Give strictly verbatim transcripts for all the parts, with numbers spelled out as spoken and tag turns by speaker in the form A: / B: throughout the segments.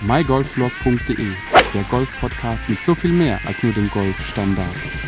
A: my golf blog punkt de, der Golf-Podcast mit so viel mehr als nur dem Golfstandard.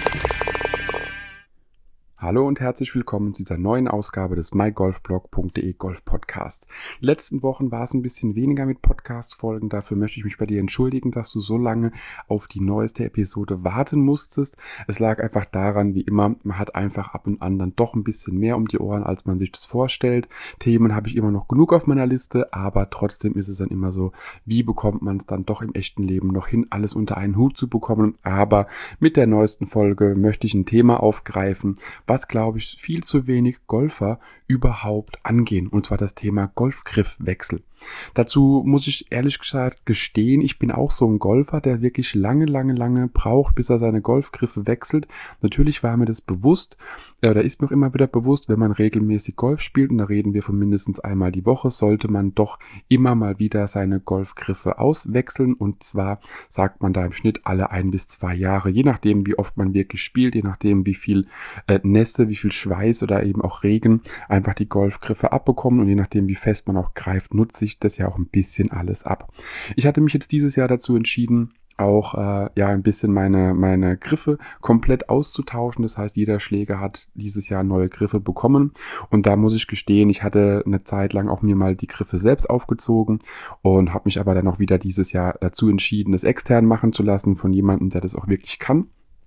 A: Hallo und herzlich willkommen zu dieser neuen Ausgabe des my golf blog punkt de Golf Podcast. Die letzten Wochen war es ein bisschen weniger mit Podcast-Folgen. Dafür möchte ich mich bei dir entschuldigen, dass du so lange auf die neueste Episode warten musstest. Es lag einfach daran, wie immer, man hat einfach ab und an dann doch ein bisschen mehr um die Ohren, als man sich das vorstellt. Themen habe ich immer noch genug auf meiner Liste, aber trotzdem ist es dann immer so, wie bekommt man es dann doch im echten Leben noch hin, alles unter einen Hut zu bekommen. Aber mit der neuesten Folge möchte ich ein Thema aufgreifen, was, glaube ich, viel zu wenig Golfer überhaupt angehen, und zwar das Thema Golfgriffwechsel. Dazu muss ich ehrlich gesagt gestehen, ich bin auch so ein Golfer, der wirklich lange, lange, lange braucht, bis er seine Golfgriffe wechselt. Natürlich war mir das bewusst, äh, oder ist mir auch immer wieder bewusst, wenn man regelmäßig Golf spielt, und da reden wir von mindestens einmal die Woche, sollte man doch immer mal wieder seine Golfgriffe auswechseln, und zwar sagt man da im Schnitt alle ein bis zwei Jahre, je nachdem, wie oft man wirklich spielt, je nachdem, wie viel äh, Nässe, wie viel Schweiß oder eben auch Regen einfach die Golfgriffe abbekommen, und je nachdem, wie fest man auch greift, nutze ich das ja auch ein bisschen alles ab. Ich hatte mich jetzt dieses Jahr dazu entschieden, auch äh, ja ein bisschen meine meine Griffe komplett auszutauschen. Das heißt, jeder Schläger hat dieses Jahr neue Griffe bekommen, und da muss ich gestehen, ich hatte eine Zeit lang auch mir mal die Griffe selbst aufgezogen und habe mich aber dann auch wieder dieses Jahr dazu entschieden, das extern machen zu lassen von jemandem, der das auch wirklich kann,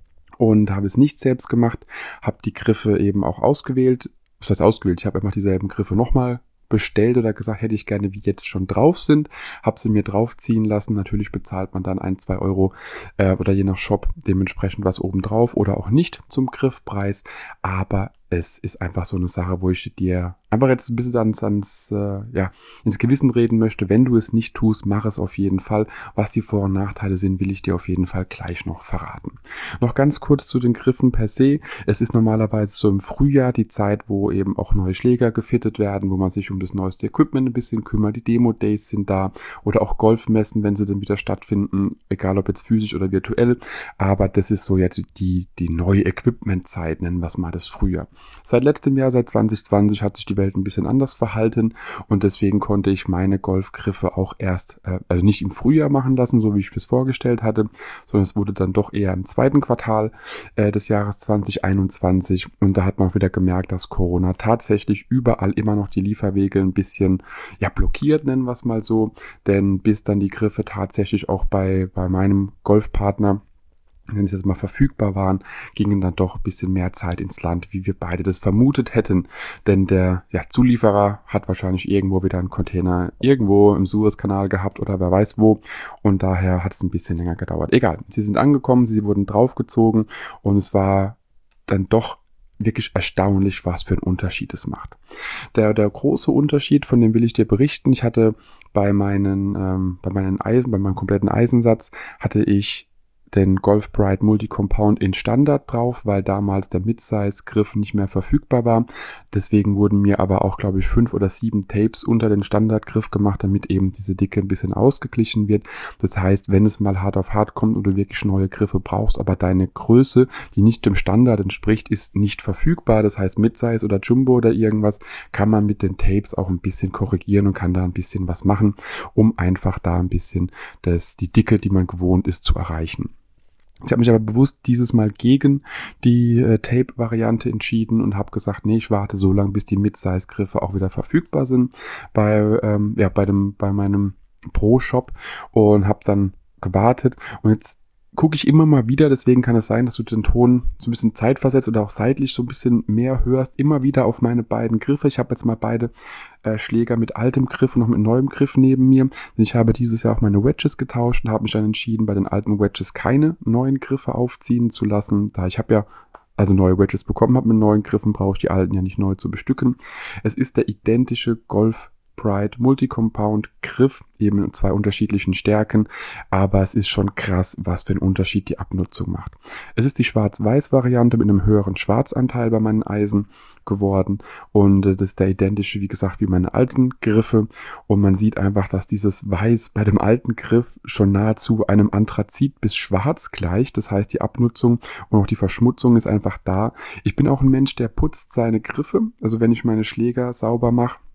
A: und habe es nicht selbst gemacht, habe die Griffe eben auch ausgewählt. Was heißt ausgewählt? Ich habe einfach dieselben Griffe nochmal bestellt oder gesagt, hätte ich gerne, wie jetzt schon drauf sind, habe sie mir draufziehen lassen. Natürlich bezahlt man dann ein, zwei Euro äh, oder je nach Shop dementsprechend was obendrauf oder auch nicht zum Griffpreis, aber es ist einfach so eine Sache, wo ich dir einfach jetzt ein bisschen ans, ans, äh, ja, ins Gewissen reden möchte. Wenn du es nicht tust, mach es auf jeden Fall. Was die Vor- und Nachteile sind, will ich dir auf jeden Fall gleich noch verraten. Noch ganz kurz zu den Griffen per se. Es ist normalerweise so im Frühjahr die Zeit, wo eben auch neue Schläger gefittet werden, wo man sich um das neueste Equipment ein bisschen kümmert. Die Demo-Days sind da oder auch Golfmessen, wenn sie dann wieder stattfinden, egal ob jetzt physisch oder virtuell. Aber das ist so jetzt die, die neue Equipment-Zeit, nennen wir es mal das Frühjahr. Seit letztem Jahr, seit zwanzig zwanzig, hat sich die Welt ein bisschen anders verhalten, und deswegen konnte ich meine Golfgriffe auch erst, äh, also nicht im Frühjahr machen lassen, so wie ich es vorgestellt hatte, sondern es wurde dann doch eher im zweiten Quartal äh, des Jahres zwanzig einundzwanzig, und da hat man auch wieder gemerkt, dass Corona tatsächlich überall immer noch die Lieferwege ein bisschen ja blockiert, nennen wir es mal so, denn bis dann die Griffe tatsächlich auch bei, bei meinem Golfpartner, wenn sie jetzt mal verfügbar waren, gingen dann doch ein bisschen mehr Zeit ins Land, wie wir beide das vermutet hätten. Denn der ja, Zulieferer hat wahrscheinlich irgendwo wieder einen Container irgendwo im Suezkanal gehabt oder wer weiß wo. Und daher hat es ein bisschen länger gedauert. Egal, sie sind angekommen, sie wurden draufgezogen, und es war dann doch wirklich erstaunlich, was für einen Unterschied es macht. Der, der große Unterschied, von dem will ich dir berichten. Ich hatte bei meinen, ähm, bei meinen Eisen, bei meinem kompletten Eisensatz, hatte ich den Golf Pride Multi-Compound in Standard drauf, weil damals der Mid-Size-Griff nicht mehr verfügbar war. Deswegen wurden mir aber auch, glaube ich, fünf oder sieben Tapes unter den Standardgriff gemacht, damit eben diese Dicke ein bisschen ausgeglichen wird. Das heißt, wenn es mal hart auf hart kommt und du wirklich neue Griffe brauchst, aber deine Größe, die nicht dem Standard entspricht, ist nicht verfügbar. Das heißt, Mid-Size oder Jumbo oder irgendwas, kann man mit den Tapes auch ein bisschen korrigieren und kann da ein bisschen was machen, um einfach da ein bisschen das, die Dicke, die man gewohnt ist, zu erreichen. Ich habe mich aber bewusst dieses Mal gegen die äh, Tape-Variante entschieden und habe gesagt, nee, ich warte so lange, bis die Mid-Size-Griffe auch wieder verfügbar sind bei ähm, ja bei dem bei meinem Pro-Shop, und habe dann gewartet, und jetzt gucke ich immer mal wieder, deswegen kann es sein, dass du den Ton so ein bisschen zeitversetzt oder auch seitlich so ein bisschen mehr hörst, immer wieder auf meine beiden Griffe. Ich habe jetzt mal beide äh, Schläger mit altem Griff und noch mit neuem Griff neben mir. Ich habe dieses Jahr auch meine Wedges getauscht und habe mich dann entschieden, bei den alten Wedges keine neuen Griffe aufziehen zu lassen, da ich habe ja also neue Wedges bekommen habe mit neuen Griffen, brauche ich die alten ja nicht neu zu bestücken. Es ist der identische Golf Pride Multi-Compound Griff, eben in zwei unterschiedlichen Stärken, aber es ist schon krass, was für einen Unterschied die Abnutzung macht. Es ist die Schwarz-Weiß-Variante mit einem höheren Schwarzanteil bei meinen Eisen geworden, und das ist der identische, wie gesagt, wie meine alten Griffe, und man sieht einfach, dass dieses Weiß bei dem alten Griff schon nahezu einem Anthrazit bis Schwarz gleicht. Das heißt, die Abnutzung und auch die Verschmutzung ist einfach da. Ich bin auch ein Mensch, der putzt seine Griffe, also wenn ich meine Schläger sauber mache,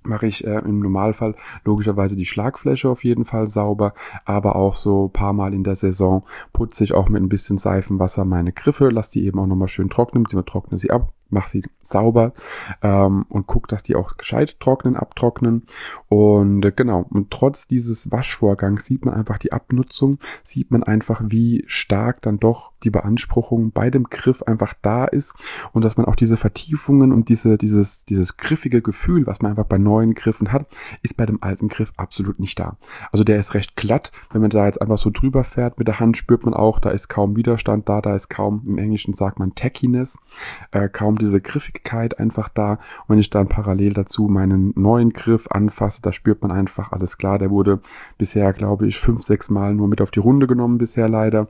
A: mache ich äh, im Normalfall logischerweise die Schlagfläche auf jeden Fall sauber, aber auch so ein paar Mal in der Saison putze ich auch mit ein bisschen Seifenwasser meine Griffe, lasse die eben auch nochmal schön trocknen, beziehungsweise trockne sie ab, mache sie sauber ähm, und gucke, dass die auch gescheit trocknen, abtrocknen. Und äh, genau, und trotz dieses Waschvorgangs sieht man einfach die Abnutzung, sieht man einfach, wie stark dann doch die Beanspruchung bei dem Griff einfach da ist und dass man auch diese Vertiefungen und diese, dieses, dieses griffige Gefühl, was man einfach bei neuen Griffen hat, ist bei dem alten Griff absolut nicht da. Also der ist recht glatt. Wenn man da jetzt einfach so drüber fährt mit der Hand, spürt man auch, da ist kaum Widerstand da, da ist kaum, im Englischen sagt man Tackiness, äh, kaum diese Griffigkeit einfach da. Und wenn ich dann parallel dazu meinen neuen Griff anfasse, da spürt man einfach, alles klar, der wurde bisher, glaube ich, fünf, sechs Mal nur mit auf die Runde genommen, bisher leider.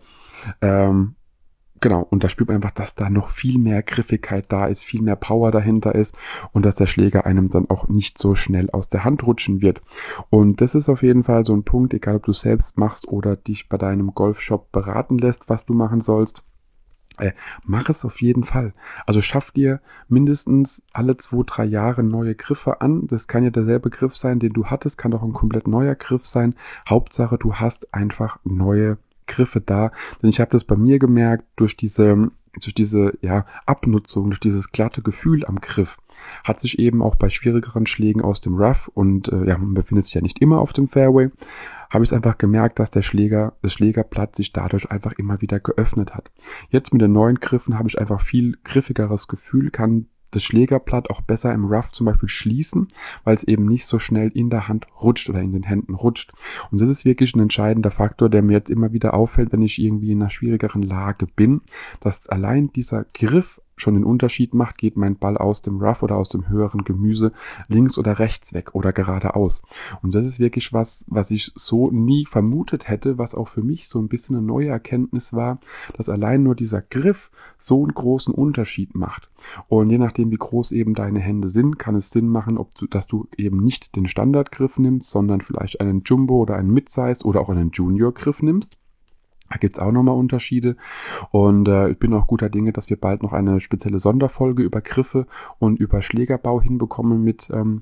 A: Ähm, Genau, und da spürt man einfach, dass da noch viel mehr Griffigkeit da ist, viel mehr Power dahinter ist und dass der Schläger einem dann auch nicht so schnell aus der Hand rutschen wird. Und das ist auf jeden Fall so ein Punkt, egal ob du es selbst machst oder dich bei deinem Golfshop beraten lässt, was du machen sollst. Äh, mach es auf jeden Fall. Also schaff dir mindestens alle zwei, drei Jahre neue Griffe an. Das kann ja derselbe Griff sein, den du hattest, kann doch ein komplett neuer Griff sein. Hauptsache, du hast einfach neue Griffe da, denn ich habe das bei mir gemerkt, durch diese, durch diese ja, Abnutzung, durch dieses glatte Gefühl am Griff, hat sich eben auch bei schwierigeren Schlägen aus dem Rough und äh, ja, man befindet sich ja nicht immer auf dem Fairway, habe ich es einfach gemerkt, dass der Schläger, das Schlägerblatt sich dadurch einfach immer wieder geöffnet hat. Jetzt mit den neuen Griffen habe ich einfach viel griffigeres Gefühl, kann das Schlägerblatt auch besser im Rough zum Beispiel schließen, weil es eben nicht so schnell in der Hand rutscht oder in den Händen rutscht. Und das ist wirklich ein entscheidender Faktor, der mir jetzt immer wieder auffällt, wenn ich irgendwie in einer schwierigeren Lage bin, dass allein dieser Griff schon den Unterschied macht, geht mein Ball aus dem Rough oder aus dem höheren Gemüse links oder rechts weg oder geradeaus. Und das ist wirklich was, was ich so nie vermutet hätte, was auch für mich so ein bisschen eine neue Erkenntnis war, dass allein nur dieser Griff so einen großen Unterschied macht. Und je nachdem, wie groß eben deine Hände sind, kann es Sinn machen, ob du, dass du eben nicht den Standardgriff nimmst, sondern vielleicht einen Jumbo oder einen Mid-Size oder auch einen Junior-Griff nimmst. Da gibt's auch nochmal Unterschiede und äh, ich bin auch guter Dinge, dass wir bald noch eine spezielle Sonderfolge über Griffe und über Schlägerbau hinbekommen mit ähm,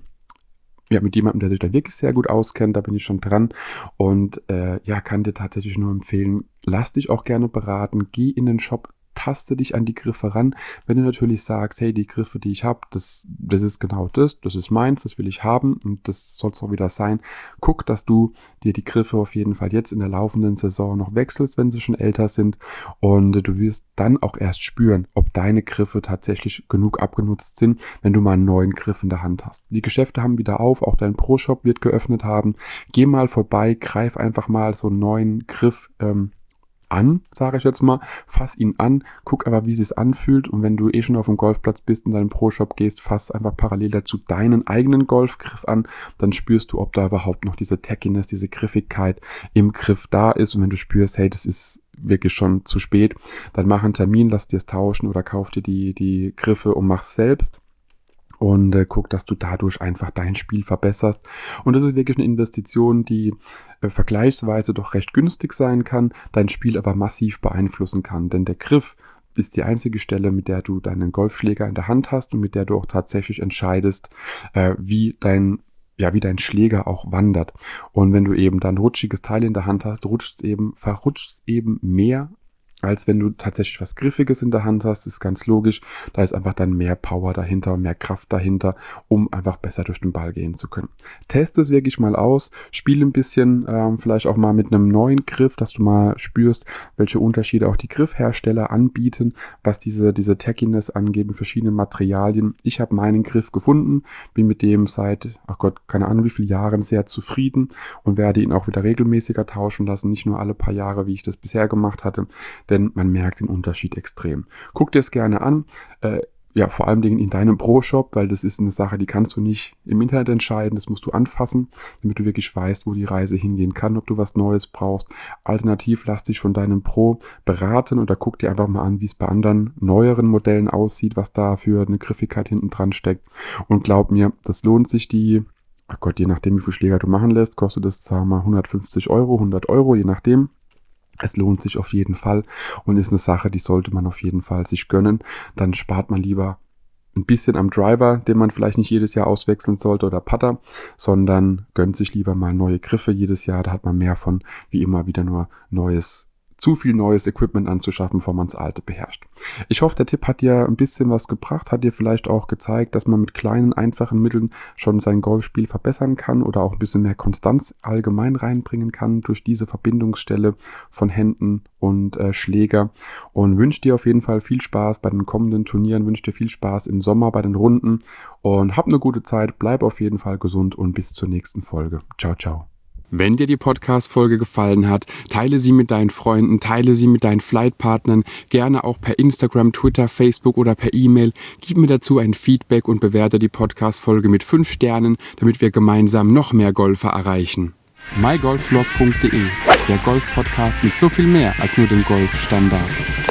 A: ja mit jemandem, der sich da wirklich sehr gut auskennt. Da bin ich schon dran und äh, ja, kann dir tatsächlich nur empfehlen, lass dich auch gerne beraten, geh in den Shop, taste dich an die Griffe ran. Wenn du natürlich sagst, hey, die Griffe, die ich habe, das, das ist genau das, das ist meins, das will ich haben und das soll es auch wieder sein. Guck, dass du dir die Griffe auf jeden Fall jetzt in der laufenden Saison noch wechselst, wenn sie schon älter sind und du wirst dann auch erst spüren, ob deine Griffe tatsächlich genug abgenutzt sind, wenn du mal einen neuen Griff in der Hand hast. Die Geschäfte haben wieder auf, auch dein Pro-Shop wird geöffnet haben. Geh mal vorbei, greif einfach mal so einen neuen Griff ähm, an, sage ich jetzt mal, fass ihn an, guck aber, wie es sich anfühlt und wenn du eh schon auf dem Golfplatz bist und in deinen Pro-Shop gehst, fass einfach parallel dazu deinen eigenen Golfgriff an, dann spürst du, ob da überhaupt noch diese Tackiness, diese Griffigkeit im Griff da ist und wenn du spürst, hey, das ist wirklich schon zu spät, dann mach einen Termin, lass dir es tauschen oder kauf dir die, die Griffe und mach's selbst. Und äh, guck, dass du dadurch einfach dein Spiel verbesserst. Und das ist wirklich eine Investition, die äh, vergleichsweise doch recht günstig sein kann, dein Spiel aber massiv beeinflussen kann. Denn der Griff ist die einzige Stelle, mit der du deinen Golfschläger in der Hand hast und mit der du auch tatsächlich entscheidest, äh, wie dein ja, wie dein Schläger auch wandert. Und wenn du eben dann ein rutschiges Teil in der Hand hast, rutscht eben, verrutscht eben mehr, als wenn du tatsächlich was Griffiges in der Hand hast, ist ganz logisch. Da ist einfach dann mehr Power dahinter, mehr Kraft dahinter, um einfach besser durch den Ball gehen zu können. Teste es wirklich mal aus, spiele ein bisschen, ähm, vielleicht auch mal mit einem neuen Griff, dass du mal spürst, welche Unterschiede auch die Griffhersteller anbieten, was diese, diese Tackiness angeht, mit verschiedenen Materialien. Ich habe meinen Griff gefunden, bin mit dem seit, ach Gott, keine Ahnung wie viele Jahren sehr zufrieden und werde ihn auch wieder regelmäßiger tauschen lassen, nicht nur alle paar Jahre, wie ich das bisher gemacht hatte. Denn man merkt den Unterschied extrem. Guck dir es gerne an, äh, ja, vor allem in deinem Pro-Shop, weil das ist eine Sache, die kannst du nicht im Internet entscheiden, das musst du anfassen, damit du wirklich weißt, wo die Reise hingehen kann, ob du was Neues brauchst. Alternativ lass dich von deinem Pro beraten oder guck dir einfach mal an, wie es bei anderen neueren Modellen aussieht, was da für eine Griffigkeit hinten dran steckt. Und glaub mir, das lohnt sich, die, ach Gott, je nachdem, wie viel Schläger du machen lässt, kostet das, sagen wir mal, hundertfünfzig Euro, hundert Euro, je nachdem. Es lohnt sich auf jeden Fall und ist eine Sache, die sollte man auf jeden Fall sich gönnen. Dann spart man lieber ein bisschen am Driver, den man vielleicht nicht jedes Jahr auswechseln sollte oder Putter, sondern gönnt sich lieber mal neue Griffe jedes Jahr. Da hat man mehr von, wie immer wieder nur neues, zu viel neues Equipment anzuschaffen, bevor man das alte beherrscht. Ich hoffe, der Tipp hat dir ein bisschen was gebracht, hat dir vielleicht auch gezeigt, dass man mit kleinen, einfachen Mitteln schon sein Golfspiel verbessern kann oder auch ein bisschen mehr Konstanz allgemein reinbringen kann durch diese Verbindungsstelle von Händen und äh, Schläger, und wünsche dir auf jeden Fall viel Spaß bei den kommenden Turnieren, wünsche dir viel Spaß im Sommer bei den Runden und hab eine gute Zeit, bleib auf jeden Fall gesund und bis zur nächsten Folge. Ciao, ciao. Wenn dir die Podcast-Folge gefallen hat, teile sie mit deinen Freunden, teile sie mit deinen Flightpartnern, gerne auch per Instagram, Twitter, Facebook oder per E-Mail. Gib mir dazu ein Feedback und bewerte die Podcast-Folge mit fünf Sternen, damit wir gemeinsam noch mehr Golfer erreichen. my golf blog punkt de, der Golf-Podcast mit so viel mehr als nur dem Golfstandard.